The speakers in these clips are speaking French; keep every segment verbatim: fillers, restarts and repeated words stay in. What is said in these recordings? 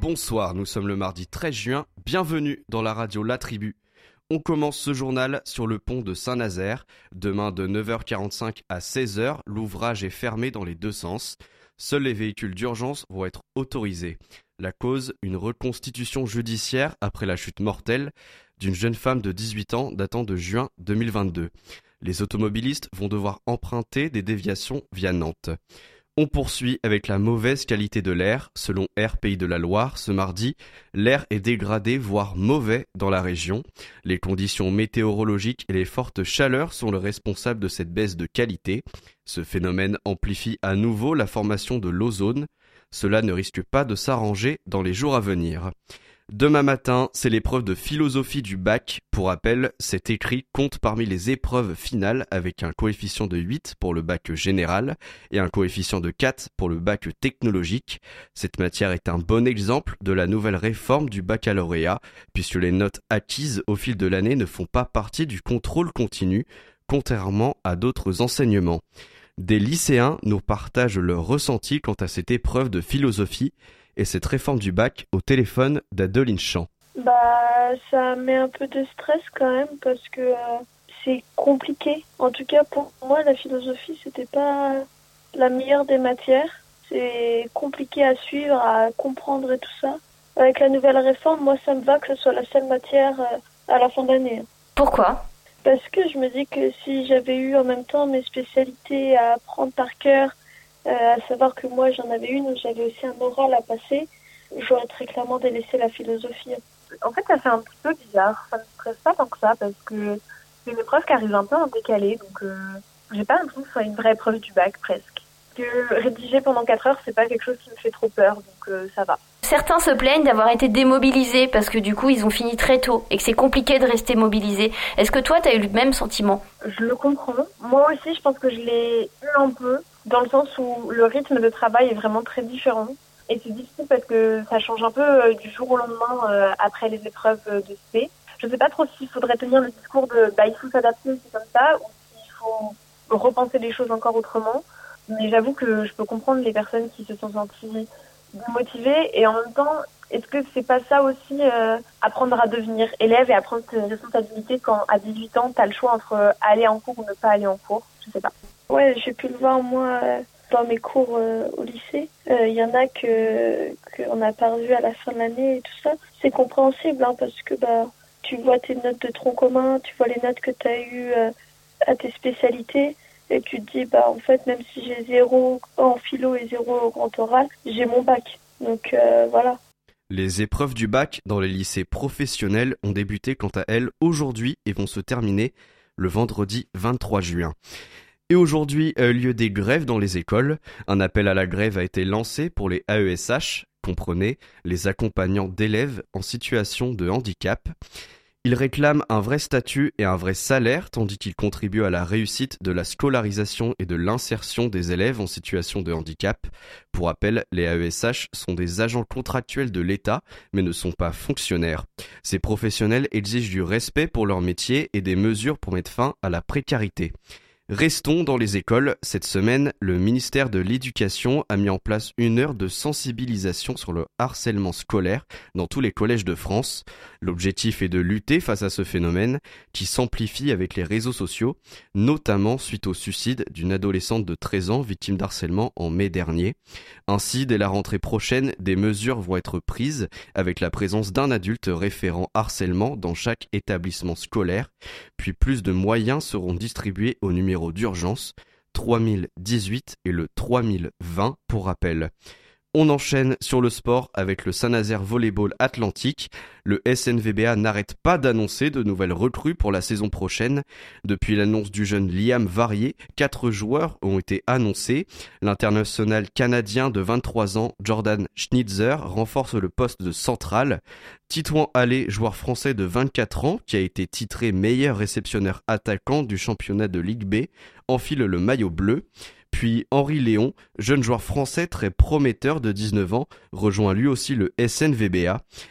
Bonsoir, nous sommes le mardi treize juin, bienvenue dans la radio La Tribu. On commence ce journal sur le pont de Saint-Nazaire. Demain de neuf heures quarante-cinq à seize heures, l'ouvrage est fermé dans les deux sens. Seuls les véhicules d'urgence vont être autorisés. La cause, une reconstitution judiciaire après la chute mortelle d'une jeune femme de dix-huit ans datant de juin deux mille vingt-deux. Les automobilistes vont devoir emprunter des déviations via Nantes. On poursuit avec la mauvaise qualité de l'air. Selon Air Pays de la Loire, ce mardi, l'air est dégradé, voire mauvais dans la région. Les conditions météorologiques et les fortes chaleurs sont le responsable de cette baisse de qualité. Ce phénomène amplifie à nouveau la formation de l'ozone. Cela ne risque pas de s'arranger dans les jours à venir. Demain matin, c'est l'épreuve de philosophie du bac. Pour rappel, cet écrit compte parmi les épreuves finales avec un coefficient de huit pour le bac général et un coefficient de quatre pour le bac technologique. Cette matière est un bon exemple de la nouvelle réforme du baccalauréat, puisque les notes acquises au fil de l'année ne font pas partie du contrôle continu, contrairement à d'autres enseignements. Des lycéens nous partagent leur ressenti quant à cette épreuve de philosophie et cette réforme du bac au téléphone d'Adeline Champ. Bah, ça met un peu de stress quand même parce que euh, c'est compliqué. En tout cas, pour moi, la philosophie, c'était pas la meilleure des matières. C'est compliqué à suivre, à comprendre et tout ça. Avec la nouvelle réforme, moi, ça me va que ce soit la seule matière euh, à la fin d'année. Pourquoi ? Parce que je me dis que si j'avais eu en même temps mes spécialités à apprendre par cœur, Euh, à savoir que moi j'en avais une où j'avais aussi un oral à passer, j'aurais très clairement délaissé la philosophie. En fait, ça fait un petit peu bizarre. Ça ne me stresse pas tant que ça parce que c'est une épreuve qui arrive un peu en décalé, donc euh, j'ai pas l'impression que ce soit une vraie épreuve du bac presque. Que rédiger pendant quatre heures, c'est pas quelque chose qui me fait trop peur, donc euh, ça va. Certains se plaignent d'avoir été démobilisés parce que du coup ils ont fini très tôt et que c'est compliqué de rester mobilisé. Est-ce que toi t'as eu le même sentiment ? Je le comprends. Moi aussi, je pense que je l'ai eu un peu, dans le sens où le rythme de travail est vraiment très différent. Et c'est difficile parce que ça change un peu euh, du jour au lendemain euh, après les épreuves de S P. Je sais pas trop s'il faudrait tenir le discours de bah, il faut s'adapter, c'est comme ça, ou s'il faut repenser les choses encore autrement. Mais j'avoue que je peux comprendre les personnes qui se sont senties démotivées et en même temps, est-ce que c'est pas ça aussi euh, apprendre à devenir élève et à prendre ses responsabilités quand à dix-huit ans t'as le choix entre aller en cours ou ne pas aller en cours? Je sais pas. Ouais, j'ai pu le voir moi dans mes cours euh, au lycée. Il euh, y en a que qu'on a pas revu à la fin de l'année et tout ça. C'est compréhensible hein, parce que bah tu vois tes notes de tronc commun, tu vois les notes que tu as eues euh, à tes spécialités et tu te dis bah en fait même si j'ai zéro en philo et zéro au grand oral, j'ai mon bac. Donc euh, voilà. Les épreuves du bac dans les lycées professionnels ont débuté quant à elles aujourd'hui et vont se terminer le vendredi vingt-trois juin. Et aujourd'hui a eu lieu des grèves dans les écoles. Un appel à la grève a été lancé pour les A E S H, comprenez les accompagnants d'élèves en situation de handicap. Ils réclament un vrai statut et un vrai salaire, tandis qu'ils contribuent à la réussite de la scolarisation et de l'insertion des élèves en situation de handicap. Pour rappel, les A E S H sont des agents contractuels de l'État, mais ne sont pas fonctionnaires. Ces professionnels exigent du respect pour leur métier et des mesures pour mettre fin à la précarité. Restons dans les écoles. Cette semaine, le ministère de l'Éducation a mis en place une heure de sensibilisation sur le harcèlement scolaire dans tous les collèges de France. L'objectif est de lutter face à ce phénomène qui s'amplifie avec les réseaux sociaux, notamment suite au suicide d'une adolescente de treize ans victime d'harcèlement en mai dernier. Ainsi, dès la rentrée prochaine, des mesures vont être prises avec la présence d'un adulte référent harcèlement dans chaque établissement scolaire, puis plus de moyens seront distribués au numéro d'urgence trois mille dix-huit et le trois mille vingt pour rappel. On enchaîne sur le sport avec le Saint-Nazaire Volleyball Atlantique. Le S N V B A n'arrête pas d'annoncer de nouvelles recrues pour la saison prochaine. Depuis l'annonce du jeune Liam Varier, quatre joueurs ont été annoncés. L'international canadien de vingt-trois ans, Jordan Schnitzer, renforce le poste de central. Titouan Allais, joueur français de vingt-quatre ans, qui a été titré meilleur réceptionneur attaquant du championnat de Ligue B, enfile le maillot bleu. Puis Henri Léon, jeune joueur français très prometteur de dix-neuf ans, rejoint lui aussi le S N V B A.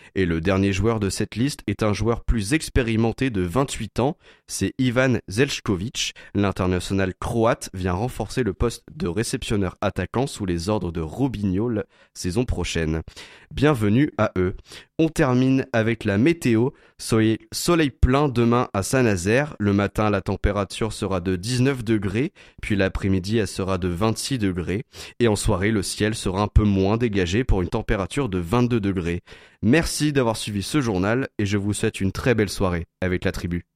Et le dernier joueur de cette liste est un joueur plus expérimenté de vingt-huit ans, c'est Ivan Zeljković. L'international croate vient renforcer le poste de réceptionneur attaquant sous les ordres de Robinho la saison prochaine. Bienvenue à eux. On termine avec la météo. Soleil, soleil plein demain à Saint-Nazaire. Le matin, la température sera de dix-neuf degrés, puis l'après-midi, elle sera de vingt-six degrés. Et en soirée, le ciel sera un peu moins dégagé pour une température de vingt-deux degrés. Merci d'avoir suivi ce journal et je vous souhaite une très belle soirée avec la tribu.